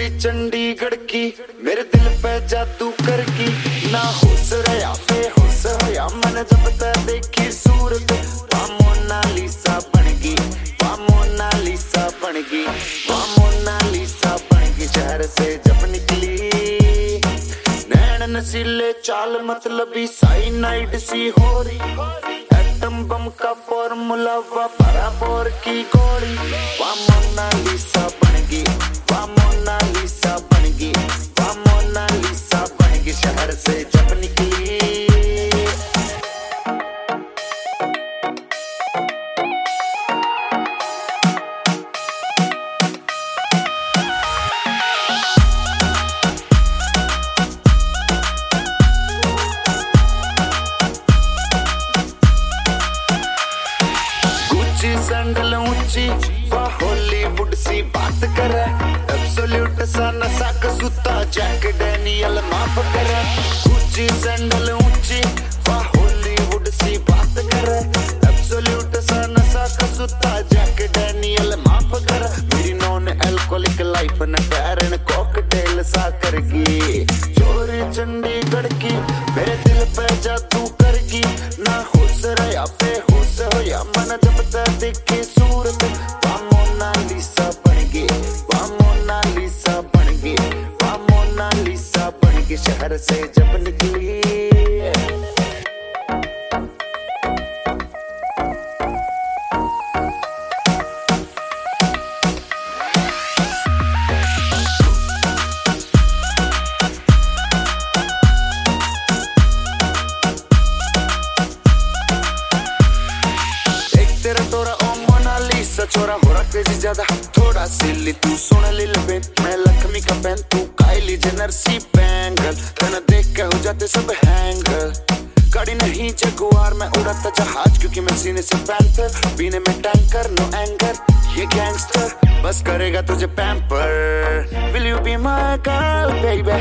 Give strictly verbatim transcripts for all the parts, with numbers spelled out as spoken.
चंडीगढ़ की मेरे दिल पे जादू करगी ना होश रहा बेहोश होया मन जब तक देखी सूरत वा मोनालिसा बनगी वा मोनालिसा बनगी वा मोनालिसा बनगी शहर से जब निकली नैन नसीले चाल मतलबी साइनाइड सी हो रही एटम बम का फॉर्मूला वा बराबर की गोली वा मोनालिसा बनगी वा मोनालिसा बनगी वा मोनालिसा बनगी शहर से जब निकली सैंडल ऊंची वा हॉलीवुड सी बात करे एब्सोल्यूट सा नशा कसूता जैक डैनियल माफ करे ऊंची सैंडल ऊंची वा हॉलीवुड सी बात करे एब्सोल्यूट सा नशा कसूता जैक डैनियल माफ करे मेरी नॉन अल्कोहलिक लाइफ न टैरन कॉकटेल सा करगी चोरी चंडीगढ़ की मेरे दिल पे जादू करगी ना होश रहा बेहोश होया मन जब तक देखी सूरत वा मोनालिसा बनगी वा मोनालिसा बनगी वा मोनालिसा बनगी शहर से जब निकली छोरा हो रहा क्रेजी ज्यादा थोड़ा सिली तू सोना लिल बेन मैं लक्ष्मी का पेन तू काइली जेनर सी बैंगल तना देख के हो जाते सब हैंगल गाड़ी नहीं जगुआर मैं उड़ाता जहाज क्योंकि मैं सीने से पैंथर पीने में टैंकर नो एंगर ये गैंगस्टर बस करेगा तुझे pamper will you be my girl baby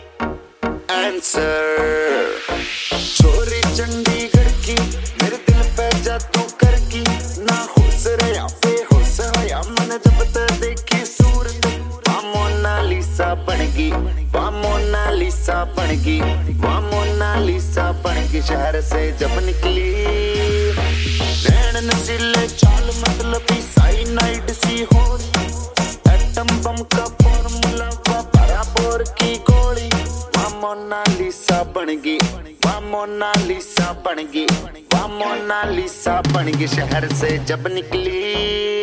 answer चोरी चंडीगढ़ की मेरे दिल पे जादू करगी ना होश रहा बेहोश होया मन जब तक देखी सूरत वा मोनालिसा बनगी वा मोनालिसा बनगी वा मोनालिसा बनगी शहर से जब निकली नैन नसीले चाल मतलबी साइनाइड सी हो एटम बम का फॉर्मूला वा बराबर की गोली वा मोनालिसा बनगी वा मोनालिसा बनगी वा मोनालिसा बनगी शहर से जब निकली।